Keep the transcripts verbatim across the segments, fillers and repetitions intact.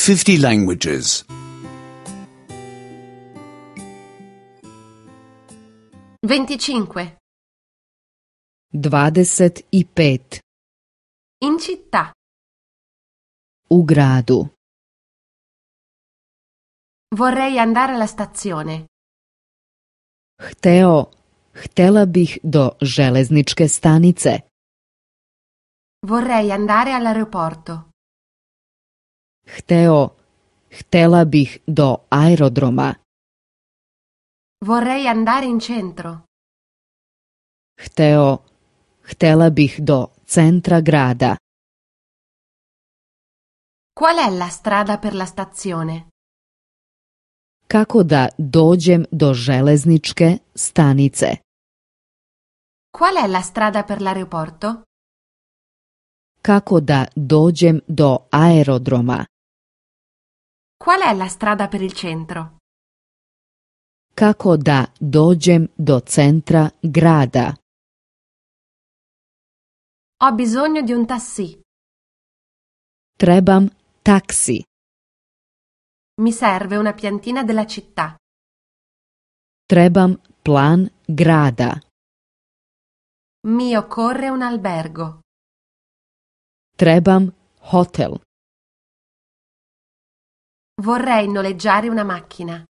fifty languages. venticinque. dvadeset i pet. In città. U gradu. Vorrei andare alla stazione. Hteo, htela bih do železničke stanice. Vorrei andare all'aeroporto. Hteo, htela bih do aerodroma. Vorrei andare in centro. Hteo, htela bih do centra grada. Qual è la strada per la stazione? Kako da dođem do železničke stanice? Qual è la strada per l'aeroporto? Kako da dođem do aerodroma? Qual è la strada per il centro? Kako da dođem do centra grada? Ho bisogno di un taxi. Trebam taksi. Mi serve una piantina della città. Trebam plan grada. Mi occorre un albergo. Trebam hotel. Vorrei noleggiare una macchina.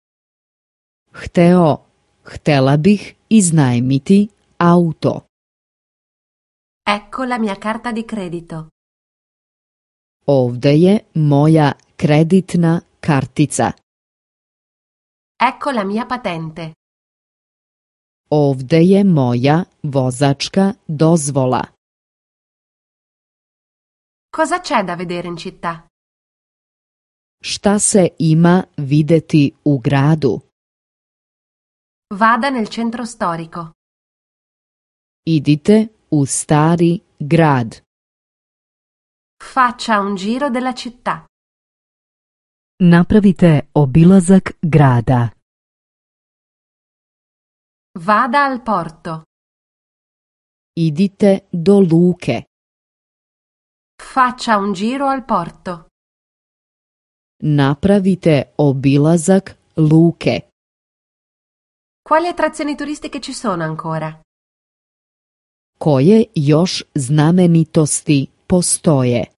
Hteo, htela bih iznajmiti auto. Ecco la mia carta di credito. Ovde je moja kreditna kartica. Ecco la mia patente. Ovde je moja vozačka dozvola. Cosa c'è da vedere in città? Šta se ima videti u gradu? Vada nel centro storico. Idite u stari grad. Faccia un giro della città. Napravite obilazak grada. Vada al porto. Idite do luke. Faccia un giro al porto. Napravite obilazak luke. Quali attrazioni turistiche ci sono ancora? Koje još znamenitosti postoje?